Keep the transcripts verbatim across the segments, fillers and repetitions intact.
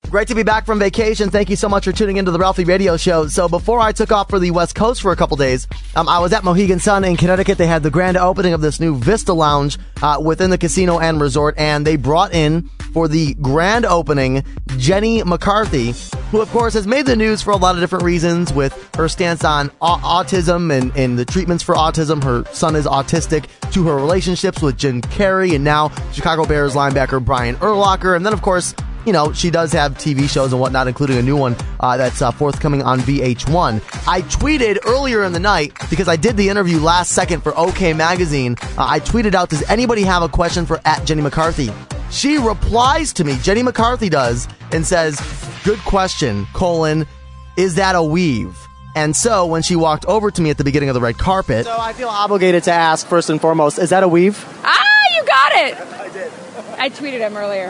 Great to be back from vacation. Thank you so much for tuning into the Ralphie Radio Show. So before I took off for the West Coast for a couple days, um, I was at Mohegan Sun in Connecticut. They had the grand opening of this new Vista Lounge uh, within the casino and resort, and they brought in, for the grand opening, Jenny McCarthy, who, of course, has made the news for a lot of different reasons with her stance on au- autism and, and the treatments for autism. Her son is autistic, to her relationships with Jim Carrey, and now Chicago Bears linebacker Brian Urlacher. And then, of course, you know, she does have T V shows and whatnot, including a new one uh, that's uh, forthcoming on V H one. I tweeted earlier in the night, because I did the interview last second for OK Magazine, uh, I tweeted out, does anybody have a question for at Jenny McCarthy? She replies to me, Jenny McCarthy does, and says, good question, colon, is that a weave? And so when she walked over to me at the beginning of the red carpet... So I feel obligated to ask, first and foremost, is that a weave? Ah, you got it! I did. I tweeted him earlier.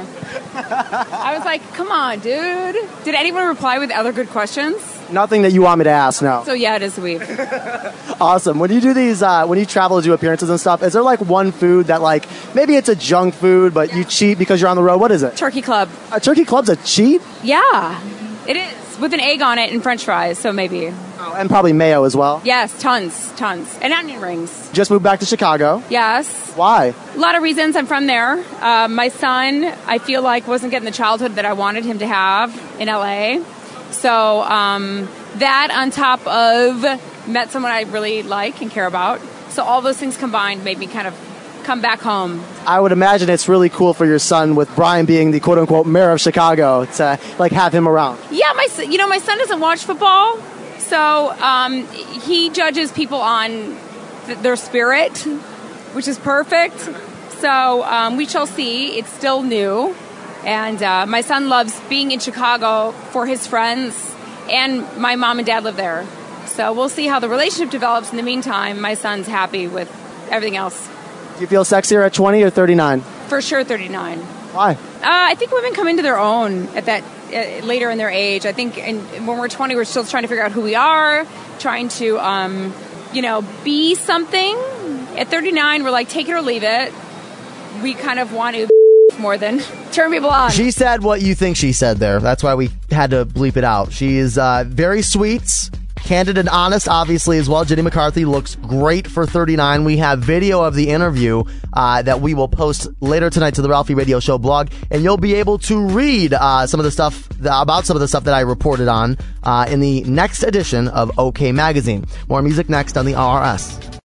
I was like, come on, dude. Did anyone reply with other good questions? Nothing that you want me to ask, no. So yeah, it is a weave. Awesome. When you do these, uh, when you travel to do appearances and stuff, is there like one food that like, maybe it's a junk food, but you cheat because you're on the road? What is it? Turkey Club. A turkey club's a cheat? Yeah, it is. With an egg on it and french fries, so maybe. Oh, and probably mayo as well? Yes, tons, tons. And onion rings. Just moved back to Chicago? Yes. Why? A lot of reasons. I'm from there. Uh, my son, I feel like, wasn't getting the childhood that I wanted him to have in L A. So um, that on top of met someone I really like and care about. So all those things combined made me kind of come back home. I would imagine it's really cool for your son, with Brian being the quote-unquote mayor of Chicago, to like have him around. Yeah, my son- you know, my son doesn't watch football, so um, he judges people on th- their spirit, which is perfect. So um, we shall see. It's still new. And uh, my son loves being in Chicago for his friends, and my mom and dad live there. So we'll see how the relationship develops. In the meantime, my son's happy with everything else. Do you feel sexier at twenty or thirty-nine? For sure, thirty-nine. Why? Uh, I think women come into their own at that uh, later in their age. I think in, when we're twenty, we're still trying to figure out who we are, trying to, um, you know, be something. At thirty-nine, we're like, take it or leave it. We kind of want to more than turn people on. She said what you think she said there. That's why we had to bleep it out. She is uh, very sweet, candid and honest, obviously, as well. Jenny McCarthy looks great for thirty-nine. We have video of the interview uh, that we will post later tonight to the Ralphie Radio Show blog, and you'll be able to read uh, some of the stuff the, about some of the stuff that I reported on uh, in the next edition of OK Magazine. More music next on the R R S.